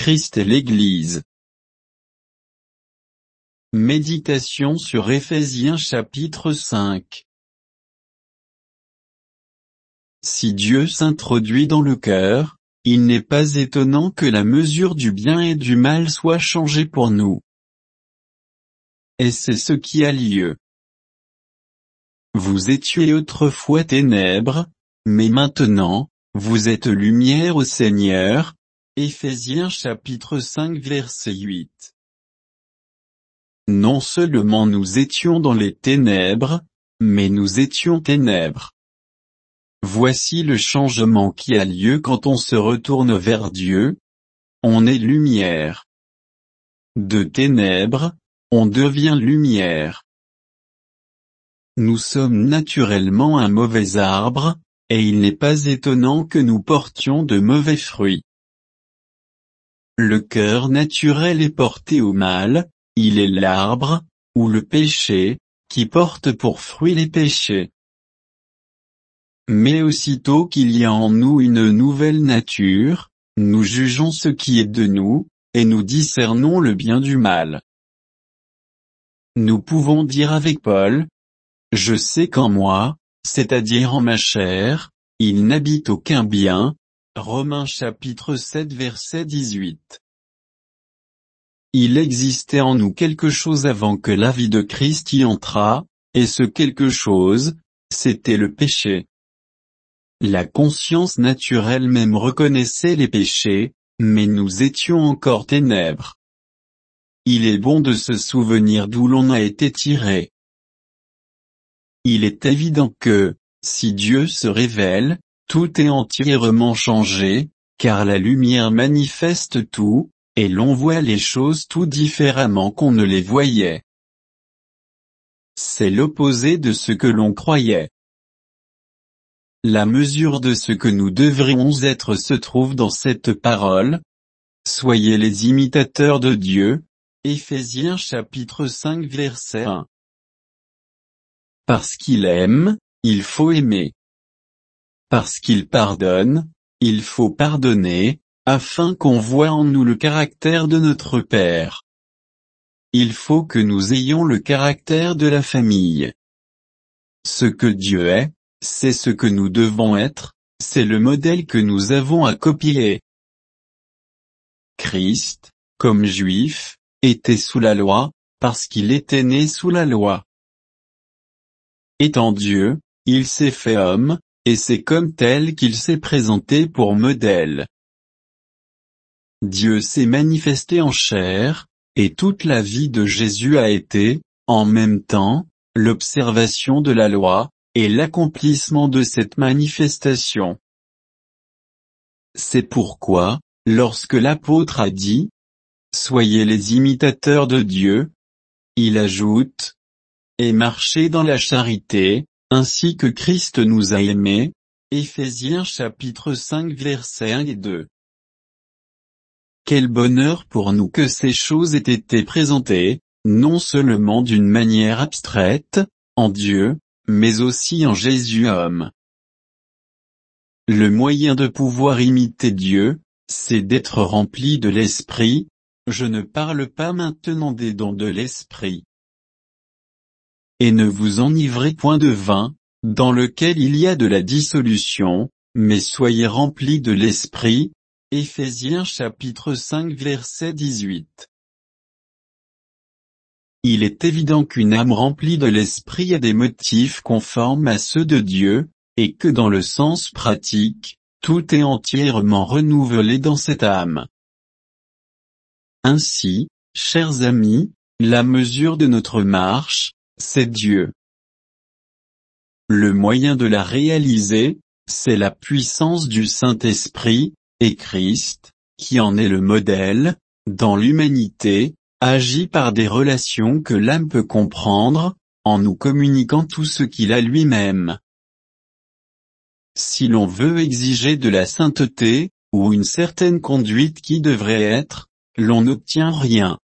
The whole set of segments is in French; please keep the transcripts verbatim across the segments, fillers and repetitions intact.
Christ et l'Église. Méditation sur Éphésiens chapitre cinq. Si Dieu s'introduit dans le cœur, il n'est pas étonnant que la mesure du bien et du mal soit changée pour nous. Et c'est ce qui a lieu. Vous étiez autrefois ténèbres, mais maintenant, vous êtes lumière au Seigneur. Éphésiens chapitre cinq verset huit. Non seulement nous étions dans les ténèbres, mais nous étions ténèbres. Voici le changement qui a lieu quand on se retourne vers Dieu. On est lumière. De ténèbres, on devient lumière. Nous sommes naturellement un mauvais arbre, et il n'est pas étonnant que nous portions de mauvais fruits. Le cœur naturel est porté au mal, il est l'arbre, ou le péché, qui porte pour fruit les péchés. Mais aussitôt qu'il y a en nous une nouvelle nature, nous jugeons ce qui est de nous, et nous discernons le bien du mal. Nous pouvons dire avec Paul, « Je sais qu'en moi, c'est-à-dire en ma chair, il n'habite aucun bien » Romains chapitre sept verset dix-huit. Il existait en nous quelque chose avant que la vie de Christ y entrât, et ce quelque chose, c'était le péché. La conscience naturelle même reconnaissait les péchés, mais nous étions encore ténèbres. Il est bon de se souvenir d'où l'on a été tiré. Il est évident que, si Dieu se révèle, tout est entièrement changé, car la lumière manifeste tout, et l'on voit les choses tout différemment qu'on ne les voyait. C'est l'opposé de ce que l'on croyait. La mesure de ce que nous devrions être se trouve dans cette parole. Soyez les imitateurs de Dieu. Éphésiens chapitre cinq verset un. Parce qu'il aime, il faut aimer. Parce qu'il pardonne, il faut pardonner, afin qu'on voie en nous le caractère de notre Père. Il faut que nous ayons le caractère de la famille. Ce que Dieu est, c'est ce que nous devons être, c'est le modèle que nous avons à copier. Christ, comme juif, était sous la loi, parce qu'il était né sous la loi. Étant Dieu, il s'est fait homme, et c'est comme tel qu'il s'est présenté pour modèle. Dieu s'est manifesté en chair, et toute la vie de Jésus a été, en même temps, l'observation de la loi, et l'accomplissement de cette manifestation. C'est pourquoi, lorsque l'apôtre a dit, « Soyez les imitateurs de Dieu », il ajoute, « Et marchez dans la charité, ainsi que Christ nous a aimés » Éphésiens chapitre cinq versets un et deux. Quel bonheur pour nous que ces choses aient été présentées, non seulement d'une manière abstraite, en Dieu, mais aussi en Jésus homme. Le moyen de pouvoir imiter Dieu, c'est d'être rempli de l'Esprit. Je ne parle pas maintenant des dons de l'Esprit. Et ne vous enivrez point de vin, dans lequel il y a de la dissolution, mais soyez remplis de l'Esprit. Éphésiens chapitre cinq verset dix-huit. Il est évident qu'une âme remplie de l'Esprit a des motifs conformes à ceux de Dieu, et que dans le sens pratique, tout est entièrement renouvelé dans cette âme. Ainsi, chers amis, la mesure de notre marche, c'est Dieu. Le moyen de la réaliser, c'est la puissance du Saint-Esprit, et Christ, qui en est le modèle, dans l'humanité, agit par des relations que l'âme peut comprendre, en nous communiquant tout ce qu'il a lui-même. Si l'on veut exiger de la sainteté, ou une certaine conduite qui devrait être, l'on n'obtient rien.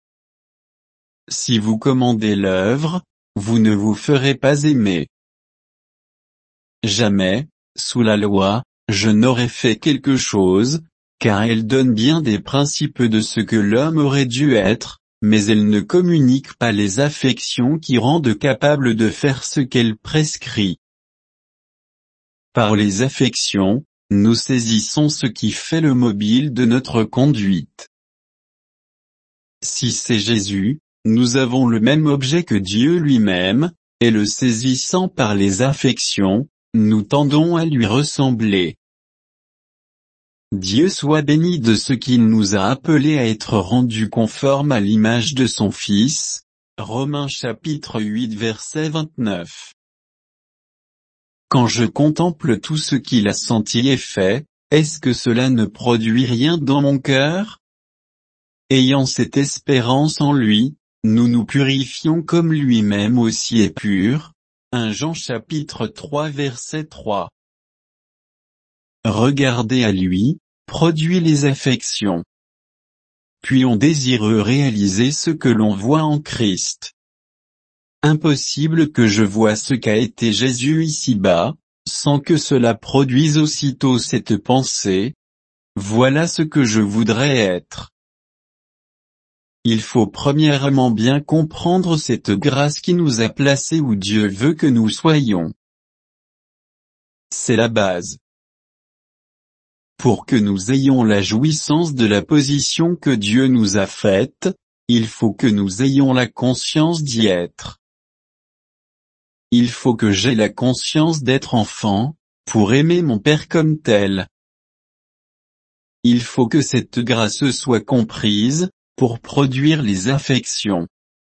Si vous commandez l'œuvre, vous ne vous ferez pas aimer. Jamais, sous la loi, je n'aurais fait quelque chose, car elle donne bien des principes de ce que l'homme aurait dû être, mais elle ne communique pas les affections qui rendent capable de faire ce qu'elle prescrit. Par les affections, nous saisissons ce qui fait le mobile de notre conduite. Si c'est Jésus, nous avons le même objet que Dieu lui-même, et le saisissant par les affections, nous tendons à lui ressembler. Dieu soit béni de ce qu'il nous a appelés à être rendus conformes à l'image de son Fils. Romains chapitre huit verset vingt-neuf. Quand je contemple tout ce qu'il a senti et fait, est-ce que cela ne produit rien dans mon cœur? Ayant cette espérance en lui, nous nous purifions comme lui-même aussi est pur. premier Jean chapitre trois verset trois. Regardez à lui, produit les affections. Puis on désire réaliser ce que l'on voit en Christ. Impossible que je voie ce qu'a été Jésus ici-bas, sans que cela produise aussitôt cette pensée. Voilà ce que je voudrais être. Il faut premièrement bien comprendre cette grâce qui nous a placés où Dieu veut que nous soyons. C'est la base. Pour que nous ayons la jouissance de la position que Dieu nous a faite, il faut que nous ayons la conscience d'y être. Il faut que j'aie la conscience d'être enfant, pour aimer mon Père comme tel. Il faut que cette grâce soit comprise, pour produire les affections.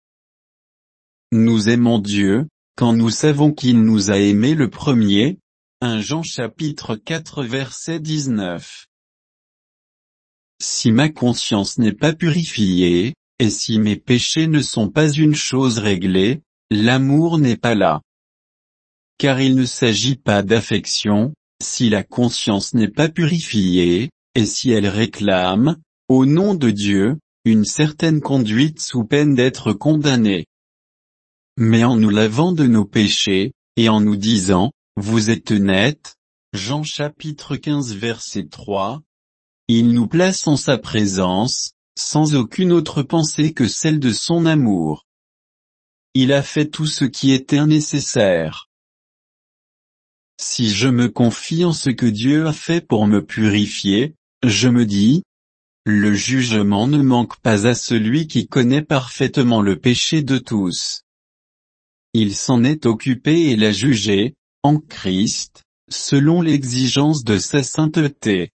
Nous aimons Dieu, quand nous savons qu'il nous a aimés le premier. premier Jean chapitre quatre verset dix-neuf. Si ma conscience n'est pas purifiée, et si mes péchés ne sont pas une chose réglée, l'amour n'est pas là. Car il ne s'agit pas d'affection, si la conscience n'est pas purifiée, et si elle réclame, au nom de Dieu, une certaine conduite sous peine d'être condamnée. Mais en nous lavant de nos péchés, et en nous disant, vous êtes net, Jean chapitre quinze verset trois, il nous place en sa présence, sans aucune autre pensée que celle de son amour. Il a fait tout ce qui était nécessaire. Si je me confie en ce que Dieu a fait pour me purifier, je me dis, le jugement ne manque pas à celui qui connaît parfaitement le péché de tous. Il s'en est occupé et l'a jugé, en Christ, selon l'exigence de sa sainteté.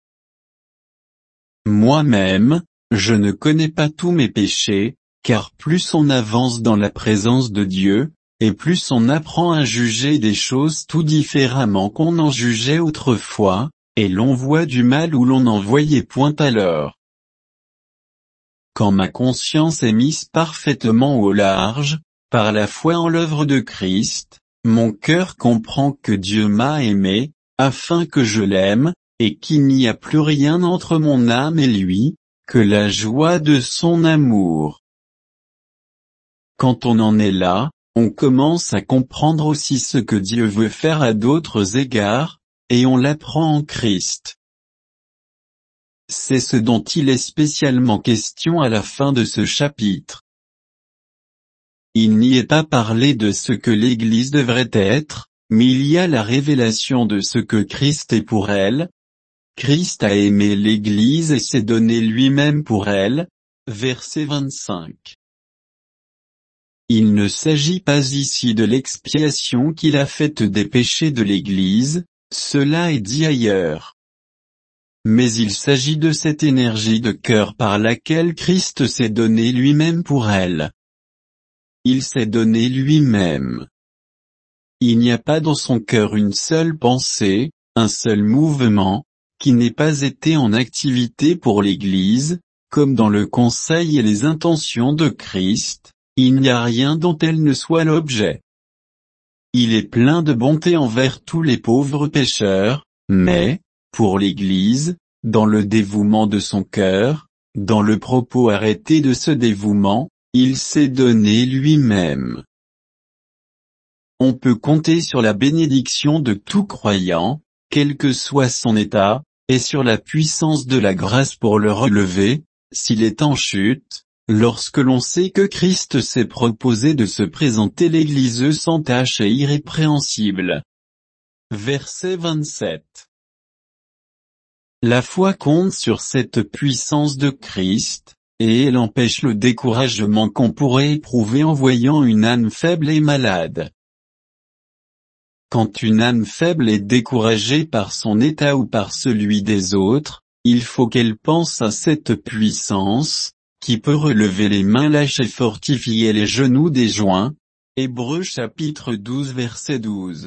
Moi-même, je ne connais pas tous mes péchés, car plus on avance dans la présence de Dieu, et plus on apprend à juger des choses tout différemment qu'on en jugeait autrefois, et l'on voit du mal où l'on n'en voyait point alors. Quand ma conscience est mise parfaitement au large, par la foi en l'œuvre de Christ, mon cœur comprend que Dieu m'a aimé, afin que je l'aime, et qu'il n'y a plus rien entre mon âme et lui, que la joie de son amour. Quand on en est là, on commence à comprendre aussi ce que Dieu veut faire à d'autres égards, et on l'apprend en Christ. C'est ce dont il est spécialement question à la fin de ce chapitre. Il n'y est pas parlé de ce que l'Église devrait être, mais il y a la révélation de ce que Christ est pour elle. Christ a aimé l'Église et s'est donné lui-même pour elle. Verset vingt-cinq. Il ne s'agit pas ici de l'expiation qu'il a faite des péchés de l'Église, cela est dit ailleurs. Mais il s'agit de cette énergie de cœur par laquelle Christ s'est donné lui-même pour elle. Il s'est donné lui-même. Il n'y a pas dans son cœur une seule pensée, un seul mouvement, qui n'ait pas été en activité pour l'Église, comme dans le conseil et les intentions de Christ, il n'y a rien dont elle ne soit l'objet. Il est plein de bonté envers tous les pauvres pécheurs, mais, pour l'Église, dans le dévouement de son cœur, dans le propos arrêté de ce dévouement, il s'est donné lui-même. On peut compter sur la bénédiction de tout croyant, quel que soit son état, et sur la puissance de la grâce pour le relever, s'il est en chute, lorsque l'on sait que Christ s'est proposé de se présenter l'Église sans tache et irrépréhensible. Verset vingt-sept. La foi compte sur cette puissance de Christ, et elle empêche le découragement qu'on pourrait éprouver en voyant une âme faible et malade. Quand une âme faible est découragée par son état ou par celui des autres, il faut qu'elle pense à cette puissance, qui peut relever les mains lâches et fortifier les genoux des joints. Hébreux chapitre douze verset douze.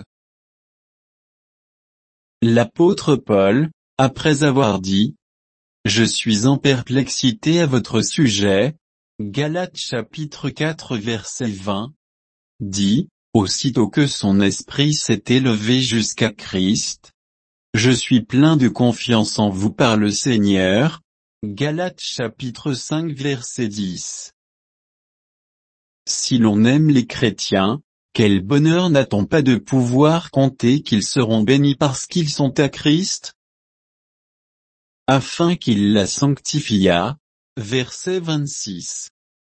L'apôtre Paul, après avoir dit « Je suis en perplexité à votre sujet », Galates chapitre quatre verset vingt, dit, aussitôt que son esprit s'est élevé jusqu'à Christ, « Je suis plein de confiance en vous par le Seigneur », Galates chapitre cinq verset dix. Si l'on aime les chrétiens, quel bonheur n'a-t-on pas de pouvoir compter qu'ils seront bénis parce qu'ils sont à Christ? Afin qu'il la sanctifiât, verset vingt-six.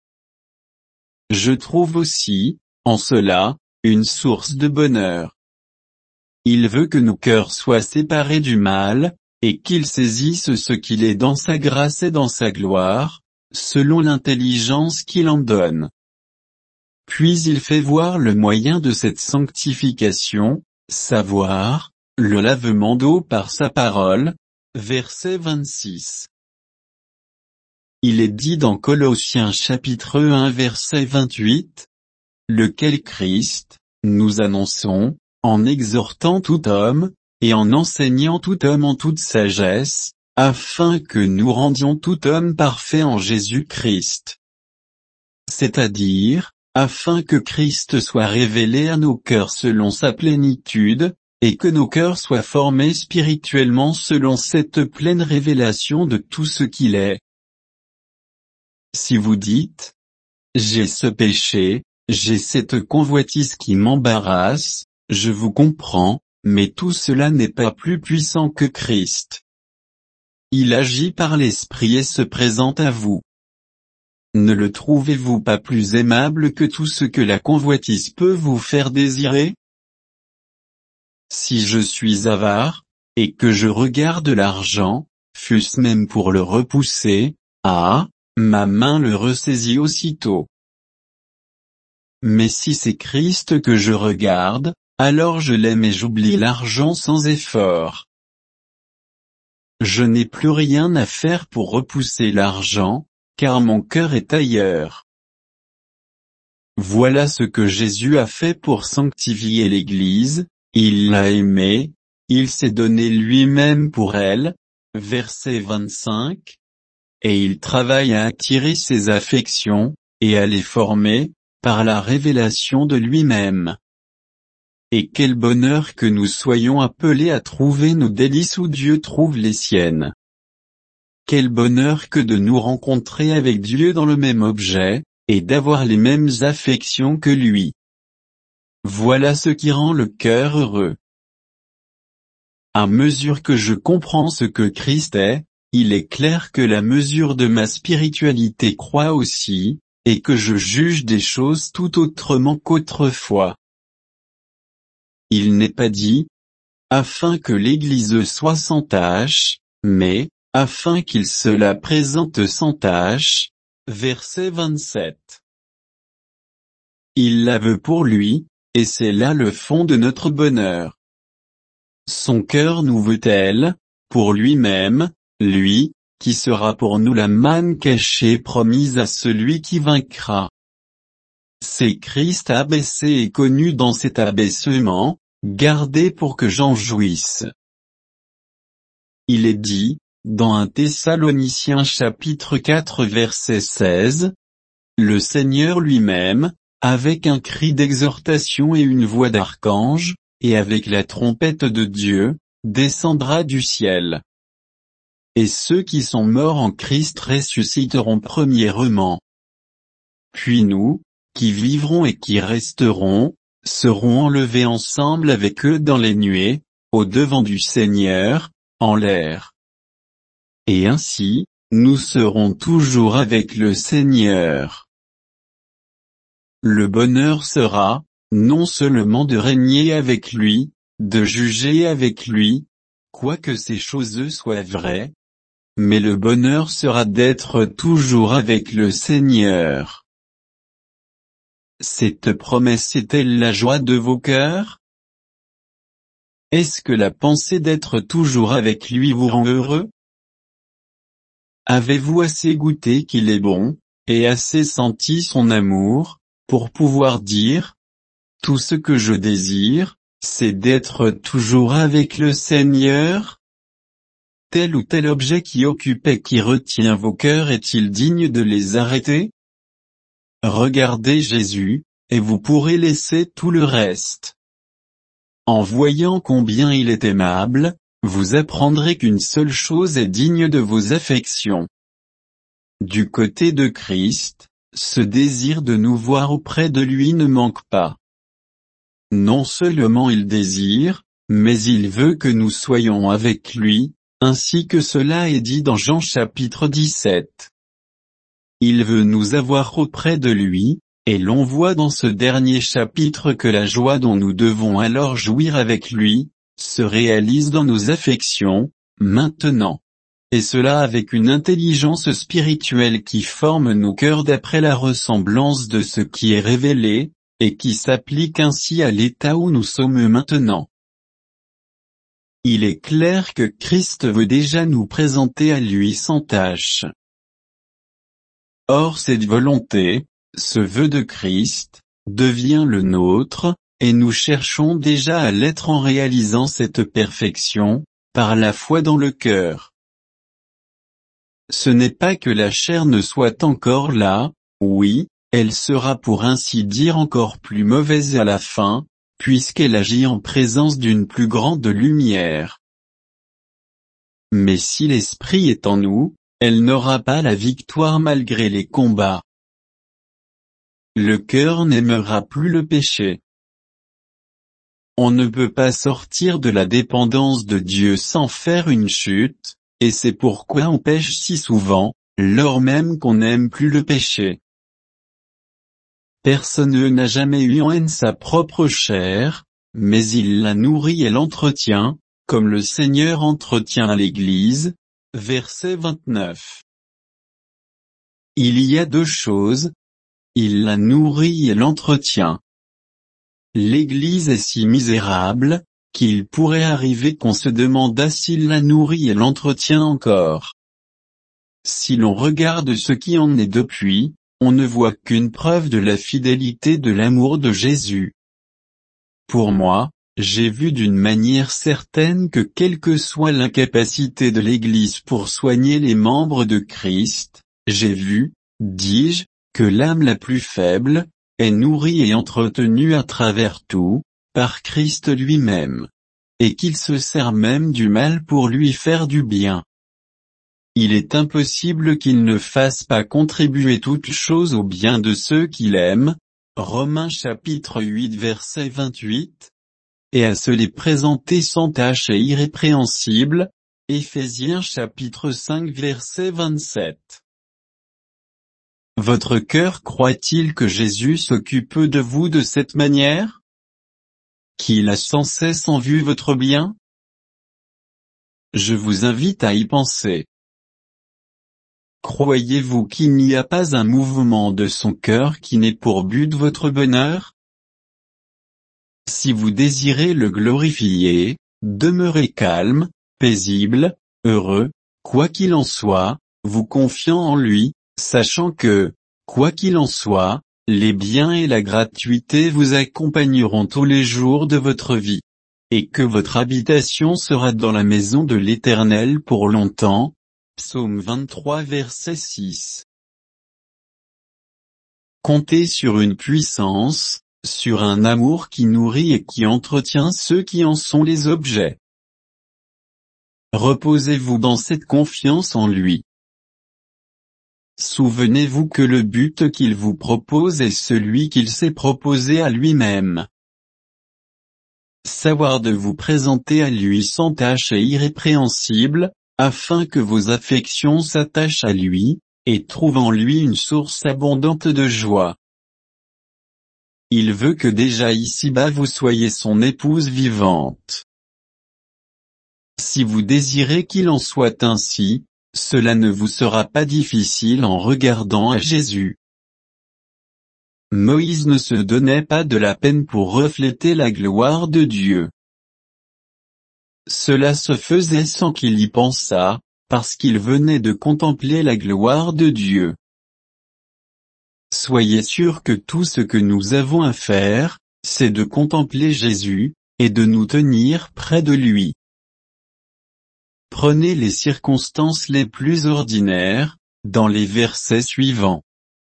Je trouve aussi, en cela, une source de bonheur. Il veut que nos cœurs soient séparés du mal, et qu'ils saisissent ce qu'il est dans sa grâce et dans sa gloire, selon l'intelligence qu'il en donne. Puis il fait voir le moyen de cette sanctification, savoir, le lavement d'eau par sa parole, verset vingt-six. Il est dit dans Colossiens chapitre un verset vingt-huit, lequel Christ, nous annonçons, en exhortant tout homme, et en enseignant tout homme en toute sagesse, afin que nous rendions tout homme parfait en Jésus-Christ. C'est-à-dire, afin que Christ soit révélé à nos cœurs selon sa plénitude, et que nos cœurs soient formés spirituellement selon cette pleine révélation de tout ce qu'il est. Si vous dites, j'ai ce péché, j'ai cette convoitise qui m'embarrasse, je vous comprends, mais tout cela n'est pas plus puissant que Christ. Il agit par l'Esprit et se présente à vous. Ne le trouvez-vous pas plus aimable que tout ce que la convoitise peut vous faire désirer? Si je suis avare, et que je regarde l'argent, fût-ce même pour le repousser, ah, ma main le ressaisit aussitôt. Mais si c'est Christ que je regarde, alors je l'aime et j'oublie l'argent sans effort. Je n'ai plus rien à faire pour repousser l'argent, car mon cœur est ailleurs. Voilà ce que Jésus a fait pour sanctifier l'Église, il l'a aimée, il s'est donné lui-même pour elle, verset vingt-cinq, et il travaille à attirer ses affections, et à les former, par la révélation de lui-même. Et quel bonheur que nous soyons appelés à trouver nos délices où Dieu trouve les siennes. Quel bonheur que de nous rencontrer avec Dieu dans le même objet, et d'avoir les mêmes affections que lui. Voilà ce qui rend le cœur heureux. À mesure que je comprends ce que Christ est, il est clair que la mesure de ma spiritualité croît aussi, et que je juge des choses tout autrement qu'autrefois. Il n'est pas dit, afin que l'Église soit sans tache, mais, afin qu'il se la présente sans tache, verset vingt-sept. Il la veut pour lui, et c'est là le fond de notre bonheur. Son cœur nous veut-elle, pour lui-même, lui, qui sera pour nous la manne cachée promise à celui qui vaincra. C'est Christ abaissé et connu dans cet abaissement, gardé pour que j'en jouisse. Il est dit, dans un Thessaloniciens chapitre quatre verset seize, le Seigneur lui-même, avec un cri d'exhortation et une voix d'archange, et avec la trompette de Dieu, descendra du ciel. Et ceux qui sont morts en Christ ressusciteront premièrement. Puis nous, qui vivrons et qui resterons, seront enlevés ensemble avec eux dans les nuées, au devant du Seigneur, en l'air. et ainsi, nous serons toujours avec le Seigneur. Le bonheur sera, non seulement de régner avec lui, de juger avec lui, quoique ces choses soient vraies, mais le bonheur sera d'être toujours avec le Seigneur. Cette promesse est-elle la joie de vos cœurs? Est-ce que la pensée d'être toujours avec lui vous rend heureux? Avez-vous assez goûté qu'il est bon, et assez senti son amour, pour pouvoir dire, « Tout ce que je désire, c'est d'être toujours avec le Seigneur » ? Tel ou tel objet qui occupe et qui retient vos cœurs est-il digne de les arrêter? Regardez Jésus, et vous pourrez laisser tout le reste. En voyant combien il est aimable, vous apprendrez qu'une seule chose est digne de vos affections. Du côté de Christ, ce désir de nous voir auprès de lui ne manque pas. Non seulement il désire, mais il veut que nous soyons avec lui, ainsi que cela est dit dans Jean chapitre dix-sept. Il veut nous avoir auprès de lui, et l'on voit dans ce dernier chapitre que la joie dont nous devons alors jouir avec lui, se réalise dans nos affections, maintenant. Et cela avec une intelligence spirituelle qui forme nos cœurs d'après la ressemblance de ce qui est révélé, et qui s'applique ainsi à l'état où nous sommes maintenant. Il est clair que Christ veut déjà nous présenter à lui sans tache. Or cette volonté, ce vœu de Christ, devient le nôtre, et nous cherchons déjà à l'être en réalisant cette perfection, par la foi dans le cœur. Ce n'est pas que la chair ne soit encore là, oui, elle sera pour ainsi dire encore plus mauvaise à la fin, puisqu'elle agit en présence d'une plus grande lumière. Mais si l'esprit est en nous, elle n'aura pas la victoire malgré les combats. Le cœur n'aimera plus le péché. On ne peut pas sortir de la dépendance de Dieu sans faire une chute, et c'est pourquoi on pêche si souvent, lors même qu'on n'aime plus le péché. Personne n'a jamais eu en haine sa propre chair, mais il la nourrit et l'entretient, comme le Seigneur entretient l'Église. Verset vingt-neuf. Il y a deux choses. Il la nourrit et l'entretient. L'Église est si misérable, qu'il pourrait arriver qu'on se demandât s'il la nourrit et l'entretient encore. Si l'on regarde ce qui en est depuis, on ne voit qu'une preuve de la fidélité de l'amour de Jésus. Pour moi, j'ai vu d'une manière certaine que quelle que soit l'incapacité de l'Église pour soigner les membres de Christ, j'ai vu, dis-je, que l'âme la plus faible, est nourrie et entretenue à travers tout, par Christ lui-même. Et qu'il se sert même du mal pour lui faire du bien. Il est impossible qu'il ne fasse pas contribuer toutes choses au bien de ceux qu'il aime, Romains chapitre huit verset vingt-huit, et à se les présenter sans tache et irrépréhensibles, Éphésiens chapitre cinq verset vingt-sept. Votre cœur croit-il que Jésus s'occupe de vous de cette manière? Qu'il a sans cesse en vue votre bien? Je vous invite à y penser. Croyez-vous qu'il n'y a pas un mouvement de son cœur qui n'ait pour but votre bonheur? Si vous désirez le glorifier, demeurez calme, paisible, heureux, quoi qu'il en soit, vous confiant en lui, sachant que, quoi qu'il en soit, les biens et la gratuité vous accompagneront tous les jours de votre vie. Et que votre habitation sera dans la maison de l'Éternel pour longtemps. Psaume vingt-trois verset six. Comptez sur une puissance, sur un amour qui nourrit et qui entretient ceux qui en sont les objets. Reposez-vous dans cette confiance en lui. Souvenez-vous que le but qu'il vous propose est celui qu'il s'est proposé à lui-même. Savoir de vous présenter à lui sans tache et irrépréhensible, afin que vos affections s'attachent à lui, et trouvent en lui une source abondante de joie. Il veut que déjà ici-bas vous soyez son épouse vivante. Si vous désirez qu'il en soit ainsi, cela ne vous sera pas difficile en regardant à Jésus. Moïse ne se donnait pas de la peine pour refléter la gloire de Dieu. Cela se faisait sans qu'il y pensât, parce qu'il venait de contempler la gloire de Dieu. Soyez sûrs que tout ce que nous avons à faire, c'est de contempler Jésus, et de nous tenir près de lui. Prenez les circonstances les plus ordinaires, dans les versets suivants.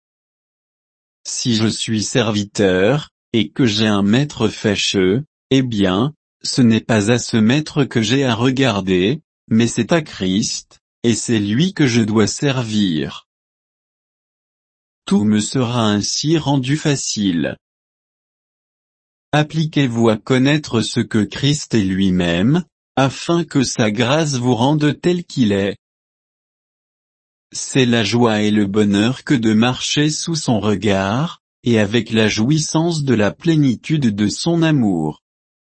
Si je suis serviteur, et que j'ai un maître fâcheux, eh bien, ce n'est pas à ce maître que j'ai à regarder, mais c'est à Christ, et c'est lui que je dois servir. Tout me sera ainsi rendu facile. Appliquez-vous à connaître ce que Christ est lui-même, afin que sa grâce vous rende tel qu'il est. C'est la joie et le bonheur que de marcher sous son regard, et avec la jouissance de la plénitude de son amour.